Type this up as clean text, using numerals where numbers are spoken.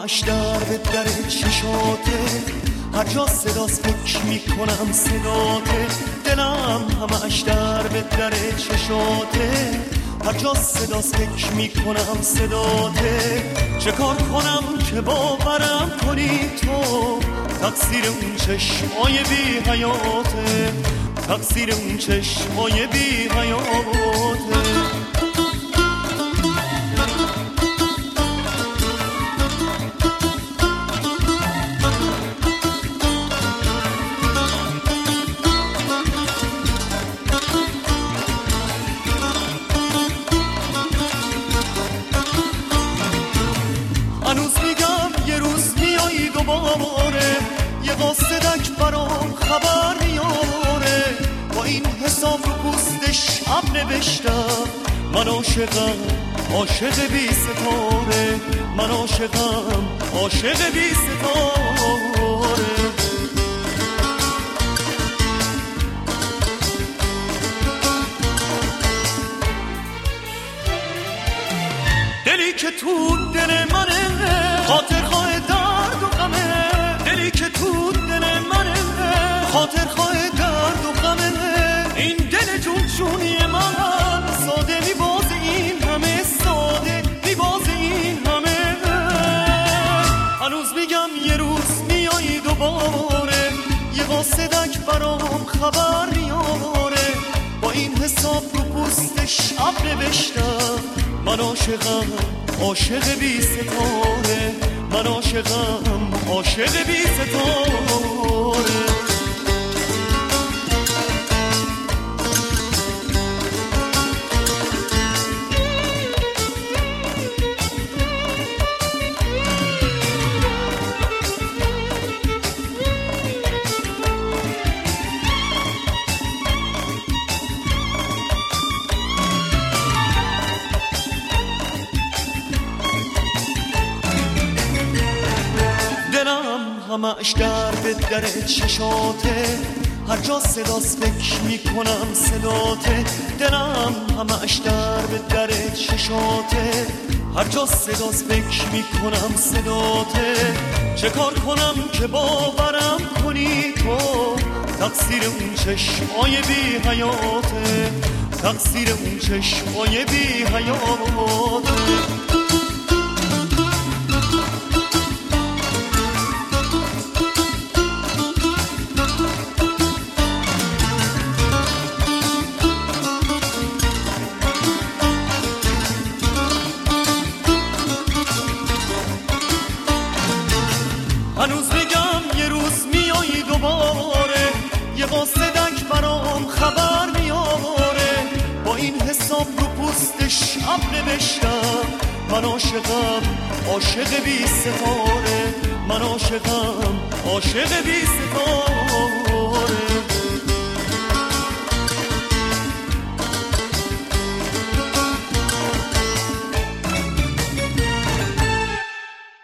همش در چشاته، هر جا صداست فکر میکنم صداته. دلم همش در چشاته، هر جا صداست فکر میکنم صداته. چه کار کنم که باورم کنی تو، تقصیر اون چشمای بی حیاته، تقصیر اون چشمای بی حیاته. هنوز میگم یه روز میایی دوباره، یه قاصدک برام خبر میاره. با این حساب رو پوست شب نوشتم، من عاشقم عاشق بی ستاره، من عاشقم عاشق بی ستاره. دلی که تو دل منه، خاطر خواه درد و غمه. دلی که تو دل منه، خاطر خواه درد و غمه. این دل جون جونی من، ساده میبازه این همه، ساده میبازه این همه. هنوز میگم یه روز میایی دوباره، یه قاصدک برام خبر میاره. با این حساب رو پوست شب نوشتم، من عاشقم عاشق بی ستاره، من عاشقم عاشق بی ستاره. همش در چشاته، هر جا صداست فکر میکنم صداته. دلم همش در چشاته، هر جا صداست فکر میکنم صداته. چه کار کنم که باورم کنی تو، تقصیر اون چشمای بی حیاته، تقصیر اون چشمای بی حیاته. هنوز میگم یه روز میایی دوباره، یه قاصدک برام خبر میاره. با این حساب رو پوست شب نوشتم، من عاشقم عاشق بی ستاره، من عاشقم عاشق بی ستاره.